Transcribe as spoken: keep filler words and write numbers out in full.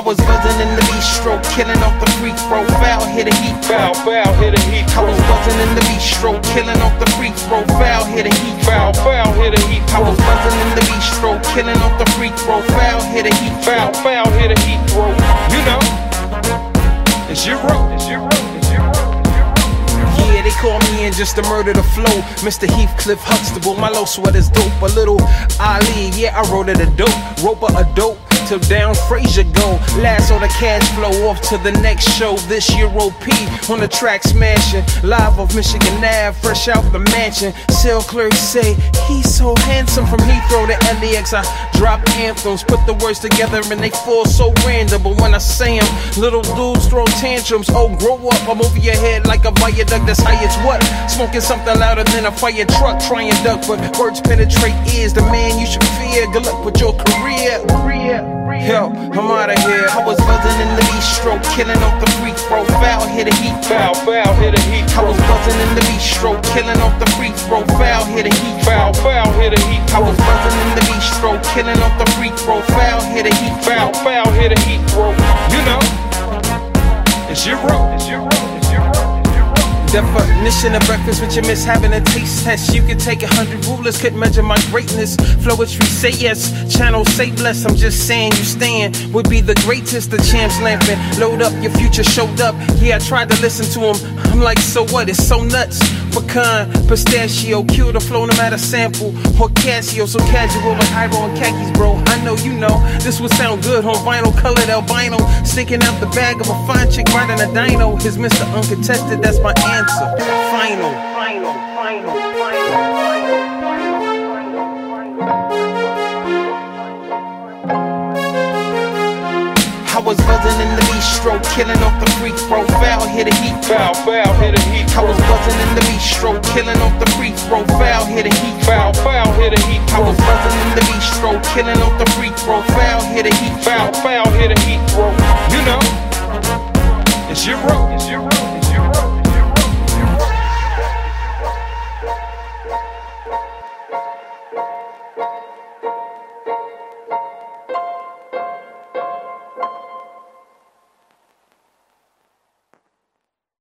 was buzzing in the bistro, killing off the free throw, foul hit a heat, foul, foul hit a heat. I was buzzing in the bistro, killing off the free throw, foul hit a heat, foul, foul hit a heat. I was buzzing in the bistro, killing off the free throw, foul hit a heat, foul, foul hit a heat throw. You know, it's your road, it's your road, it's your road. Yeah, they call me in just to murder the flow. Mister Heathcliff Huxtable, my low sweater's dope. A little Ali, yeah, I wrote it a dope. Roper a dope. Till down Frazier go. Last on the cash flow, off to the next show. This year O P on the track smashing. Live off Michigan Ave, fresh out the mansion. Sale clerks say he's so handsome. From Heathrow to L A X, I drop anthems, put the words together and they fall so random. But when I say them, little dudes throw tantrums. Oh, grow up, I'm over your head like a viaduct. That's how it's what? Smoking something louder than a fire truck. Trying duck, but words penetrate ears. The man you should fear. Good luck with your career. career. Yo, I'm out of here. I was buzzing in the bistro, killing off the free throw, foul hit a heat, foul, foul hit a heat. I was buzzing in the bistro, killing off the free throw, foul hit a heat, foul, foul hit a heat. I was buzzing in the bistro, killing off the free throw, foul hit a heat, foul, foul hit a heat throw. You know, it's your road, it's your road, it's your road. Definition of breakfast with your miss having a taste test. You could take a hundred rulers, couldn't measure my greatness. Flowetry say yes, channel say bless. I'm just saying you stand would be the greatest. The champs lamping, load up, your future showed up. Yeah, I tried to listen to him. I'm like, so what? It's so nuts. Pecan, pistachio, cue the flow no matter sample. Or Casio, so casual like Hyro and khakis, bro. I know you know this would sound good on vinyl, colored albino, sticking out the bag of a fine chick riding a dino. Is Mister Uncontested? That's my answer. Final, final, final, final. I was buzzing in the bistro, killing off the free throw, foul hit a heat, foul, foul hit a heat. I was buzzing in the bistro, killing off the free throw, foul hit a heat, foul, foul hit a heat. I was buzzing in the bistro, killing off the free throw, foul hit a heat, foul, foul hit a heat throw. You know, it's your road, it's your road.